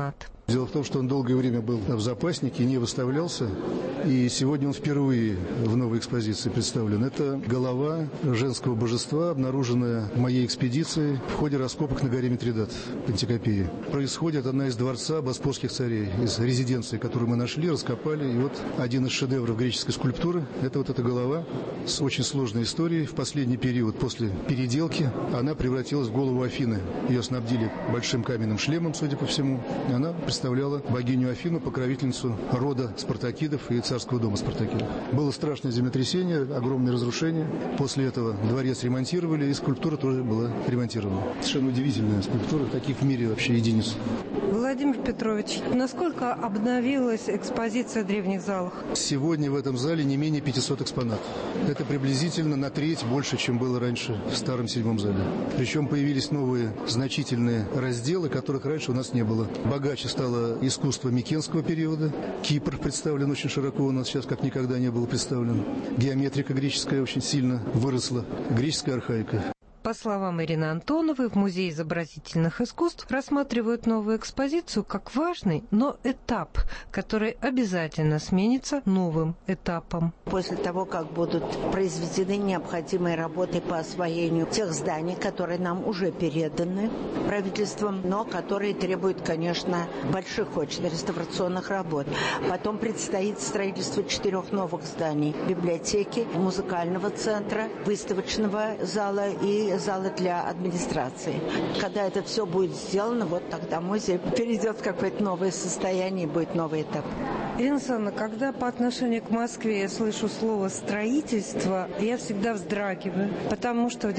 W: Дело в том, что он долгое время был в запаснике, не выставлялся, и сегодня он впервые в новой экспозиции представлен. Это голова женского божества, обнаруженная в моей экспедиции в ходе раскопок на горе Митридат в Антикопии. Происходит одна из дворца боспорских царей, из резиденции, которую мы нашли, раскопали. И вот один из шедевров греческой скульптуры – это вот эта голова с очень сложной историей. В последний период, после переделки, она превратилась в голову Афины. Ее снабдили большим каменным шлемом, судя по всему. Она представляла богиню Афину, покровительницу рода Спартакидов и царского дома Спартакидов. Было страшное землетрясение, огромные разрушения. После этого дворец ремонтировали, и скульптура тоже была ремонтирована. Совершенно удивительная скульптура, таких в мире вообще единиц.
D: Владимир Петрович, насколько обновилась экспозиция в древних залах?
W: Сегодня в этом зале не менее 500 экспонатов. Это приблизительно на треть больше, чем было раньше в старом 7-м зале. Причем появились новые значительные разделы, которых раньше у нас не было. Богаче стало искусство Микенского периода. Кипр представлен очень широко, у нас сейчас как никогда не было представлен. Геометрика греческая очень сильно выросла. Греческая архаика.
D: По словам Ирины Антоновой, в Музее изобразительных искусств рассматривают новую экспозицию как важный, но этап, который обязательно сменится новым этапом.
X: После того, как будут произведены необходимые работы по освоению тех зданий, которые нам уже переданы правительством, но которые требуют, конечно, больших очень реставрационных работ. Потом предстоит строительство 4 новых зданий: библиотеки, музыкального центра, выставочного зала и зала для администрации. Когда это все будет сделано, вот тогда музей перейдет в какое-то новое состояние и будет новый этап.
D: Ирина Александровна, когда по отношению к Москве я слышу слово «строительство», я всегда вздрагиваю, потому что в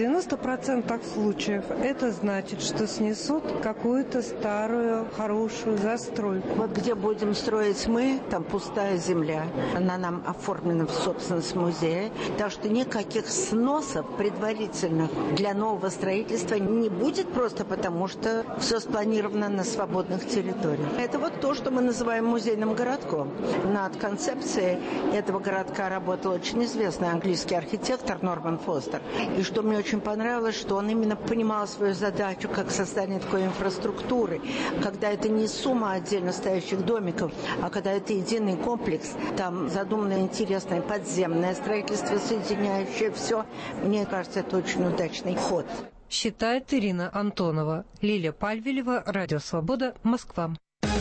D: 90% случаев это значит, что снесут какую-то старую, хорошую застройку.
X: Вот где будем строить мы, там пустая земля. Она нам оформлена в собственность музея, так что никаких сносов предварительных для нового строительства не будет, просто потому что все спланировано на свободных территориях. Это вот то, что мы называем музейным городком. Над концепцией этого городка работал очень известный английский архитектор Норман Фостер. И что мне очень понравилось, что он именно понимал свою задачу как создание такой инфраструктуры, когда это не сумма отдельно стоящих домиков, а когда это единый комплекс. Там задумано интересное подземное строительство, соединяющее все. Мне кажется, это очень удачный ход.
D: Считает Ирина Антонова. Лилия Пальвелева, Радио Свобода, Москва.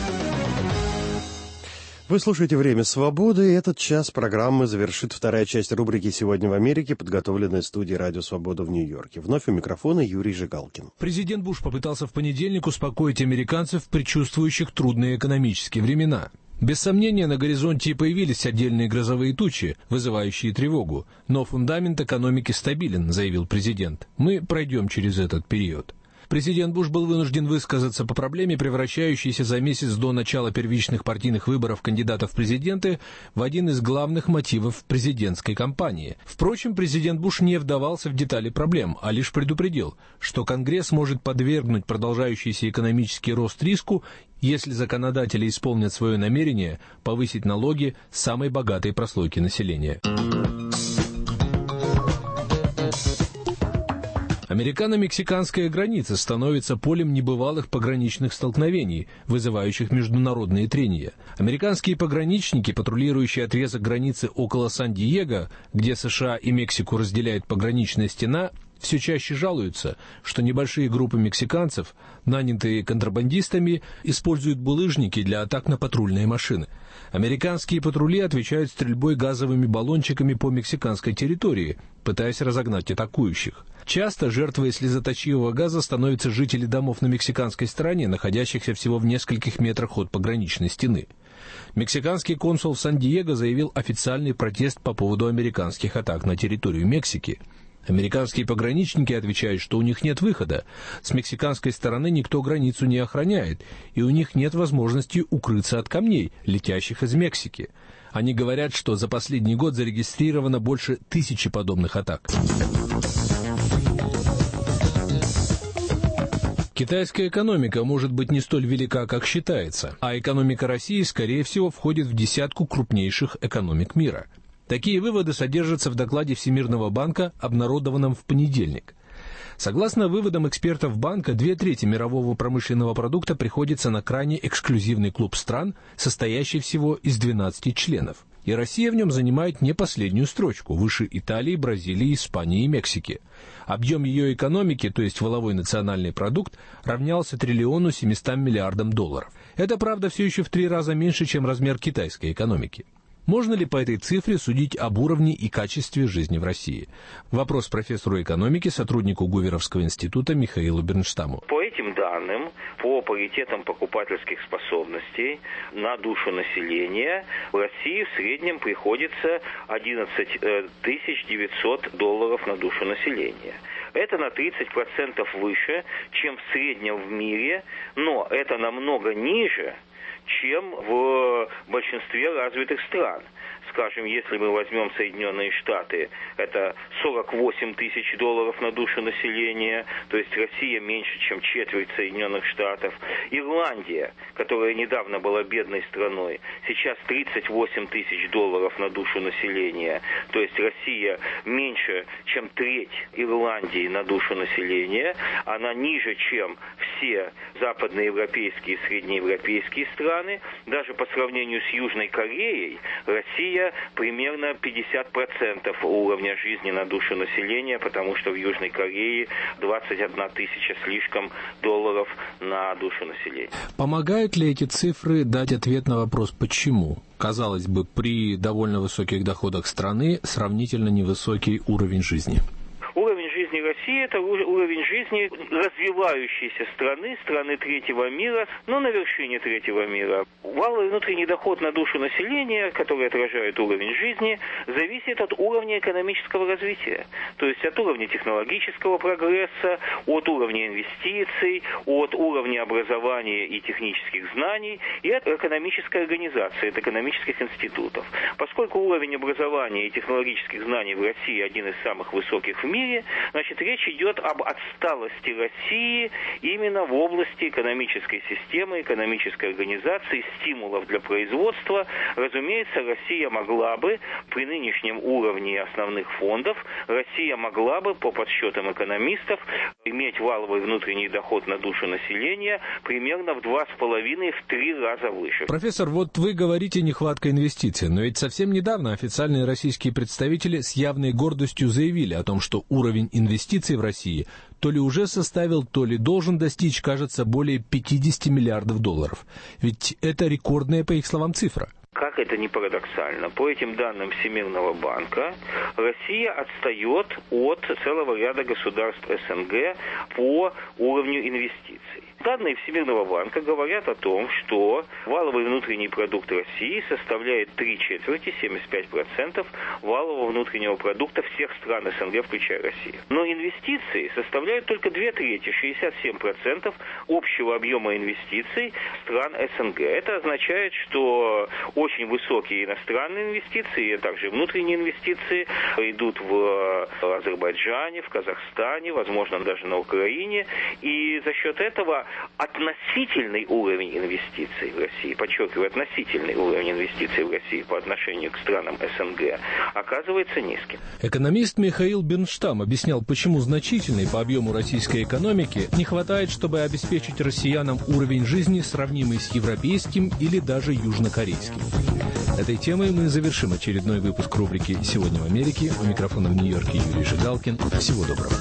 A: Вы слушаете «Время свободы», и этот час программы завершит вторая часть рубрики «Сегодня в Америке», подготовленная студией «Радио Свобода» в Нью-Йорке. Вновь у микрофона Юрий Жигалкин.
M: Президент Буш попытался в понедельник успокоить американцев, предчувствующих трудные экономические времена. Без сомнения, на горизонте появились отдельные грозовые тучи, вызывающие тревогу. Но фундамент экономики стабилен, заявил президент. Мы пройдем через этот период. Президент Буш был вынужден высказаться по проблеме, превращающейся за месяц до начала первичных партийных выборов кандидатов в президенты в один из главных мотивов президентской кампании. Впрочем, президент Буш не вдавался в детали проблем, а лишь предупредил, что Конгресс может подвергнуть продолжающийся экономический рост риску, если законодатели исполнят свое намерение повысить налоги самой богатой прослойки населения. Американо-мексиканская граница становится полем небывалых пограничных столкновений, вызывающих международные трения. Американские пограничники, патрулирующие отрезок границы около Сан-Диего, где США и Мексику разделяет пограничная стена, все чаще жалуются, что небольшие группы мексиканцев, нанятые контрабандистами, используют булыжники для атак на патрульные машины. Американские патрули отвечают стрельбой газовыми баллончиками по мексиканской территории, пытаясь разогнать атакующих. Часто жертвой слезоточивого газа становятся жители домов на мексиканской стороне, находящихся всего в нескольких метрах от пограничной стены. Мексиканский консул в Сан-Диего заявил официальный протест по поводу американских атак на территорию Мексики. Американские пограничники отвечают, что у них нет выхода. С мексиканской стороны никто границу не охраняет, и у них нет возможности укрыться от камней, летящих из Мексики. Они говорят, что за последний год зарегистрировано больше 1000 подобных атак. Китайская экономика может быть не столь велика, как считается, а экономика России, скорее всего, входит в десятку крупнейших экономик мира. Такие выводы содержатся в докладе Всемирного банка, обнародованном в понедельник. Согласно выводам экспертов банка, 2/3 мирового промышленного продукта приходится на крайне эксклюзивный клуб стран, состоящий всего из 12 членов. И Россия в нем занимает не последнюю строчку, выше Италии, Бразилии, Испании и Мексики. Объем ее экономики, то есть валовой национальный продукт, равнялся $1 700 миллиардам. Это, правда, все еще в 3 раза меньше, чем размер китайской экономики. Можно ли по этой цифре судить об уровне и качестве жизни в России? Вопрос профессору экономики, сотруднику Гуверовского института Михаилу Бернштаму.
B: По этим данным, по паритетам покупательских способностей на душу населения, в России в среднем приходится $11 900 на душу населения. Это на 30% выше, чем в среднем в мире, но это намного ниже, чем в большинстве развитых стран. Скажем, если мы возьмем Соединенные Штаты, это $48 тысяч на душу населения, то есть Россия меньше, чем четверть Соединенных Штатов. Ирландия, которая недавно была бедной страной, сейчас $38 тысяч на душу населения, то есть Россия меньше, чем треть Ирландии на душу населения, она ниже, чем все западноевропейские и среднеевропейские страны. Даже по сравнению с Южной Кореей, Россия примерно 50% уровня жизни на душу населения, потому что в Южной Корее 21 тысяча слишком долларов на душу населения.
M: Помогают ли эти цифры дать ответ на вопрос «почему»? Казалось бы, при довольно высоких доходах страны сравнительно невысокий уровень жизни.
B: Уровень жизни России – это уровень жизни развивающейся страны третьего мира, но на вершине третьего мира. Валовый внутренний доход на душу населения, который отражает уровень жизни, зависит от уровня экономического развития. То есть от уровня технологического прогресса, от уровня инвестиций, от уровня образования и технических знаний и от экономической организации, от экономических институтов. Поскольку уровень образования и технологических знаний в России один из самых высоких в мире, значит, речь идет об отсталости России именно в области экономической системы, экономической организации, стимулов для производства. Разумеется, Россия могла бы при нынешнем уровне основных фондов, Россия могла бы, по подсчетам экономистов, иметь валовый внутренний доход на душу населения примерно в 2,5-3 раза выше.
M: Профессор, вот вы говорите нехватка инвестиций, но ведь совсем недавно официальные российские представители с явной гордостью заявили о том, что уровень инвестиций в России то ли уже составил, то ли должен достичь, кажется, более $50 миллиардов. Ведь это рекордная, по их словам, цифра.
B: Как это ни парадоксально, по этим данным Всемирного банка, Россия отстает от целого ряда государств СНГ по уровню инвестиций. Данные Всемирного банка говорят о том, что валовый внутренний продукт России составляет 3/4, 75% валового внутреннего продукта всех стран СНГ, включая Россию. Но инвестиции составляют только 2/3, 67% общего объема инвестиций стран СНГ. Это означает, что очень высокие иностранные инвестиции, а также внутренние инвестиции идут в Азербайджане, в Казахстане, возможно, даже на Украине. И за счет этого относительный уровень инвестиций в России, подчеркиваю, относительный уровень инвестиций в России по отношению к странам СНГ оказывается низким.
M: Экономист Михаил Бернштам объяснял, почему значительной по объему российской экономики не хватает, чтобы обеспечить россиянам уровень жизни, сравнимый с европейским или даже южнокорейским. Этой темой мы завершим очередной выпуск рубрики «Сегодня в Америке». У микрофона в Нью-Йорке Юрий Жигалкин. Всего доброго.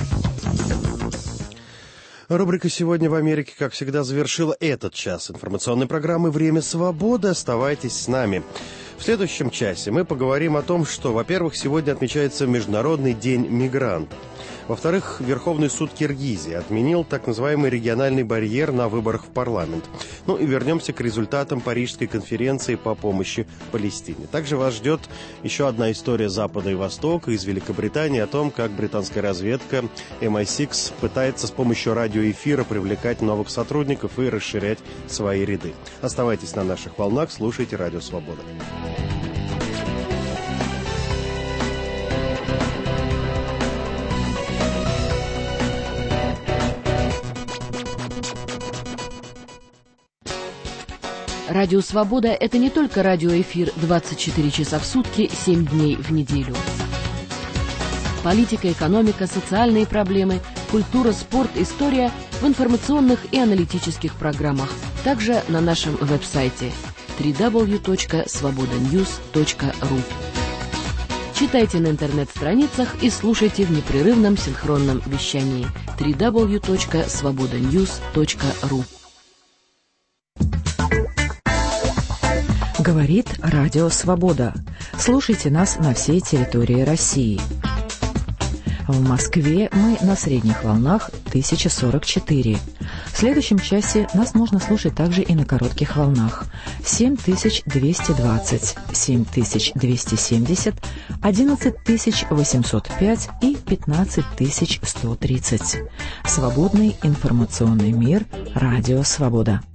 A: Рубрика «Сегодня в Америке», как всегда, завершила этот час информационной программы «Время свободы». Оставайтесь с нами. В следующем часе мы поговорим о том, что, во-первых, сегодня отмечается Международный день мигрантов. Во-вторых, Верховный суд Киргизии отменил так называемый региональный барьер на выборах в парламент. Ну и вернемся к результатам Парижской конференции по помощи Палестине. Также вас ждет еще одна история Запада и Востока из Великобритании о том, как британская разведка MI6 пытается с помощью радиоэфира привлекать новых сотрудников и расширять свои ряды. Оставайтесь на наших волнах, слушайте Радио Свобода.
E: Радио «Свобода» — это не только радиоэфир 24 часа в сутки, 7 дней в неделю. Политика, экономика, социальные проблемы, культура, спорт, история в информационных и аналитических программах. Также на нашем веб-сайте www.svobodanews.ru. Читайте на интернет-страницах и слушайте в непрерывном синхронном вещании www.svobodanews.ru.
G: Говорит Радио Свобода. Слушайте нас на всей территории России. В Москве мы на средних волнах 1044. В следующем часе нас можно слушать также и на коротких волнах 7220, 7270, 11805 и 15130. Свободный информационный мир. Радио Свобода.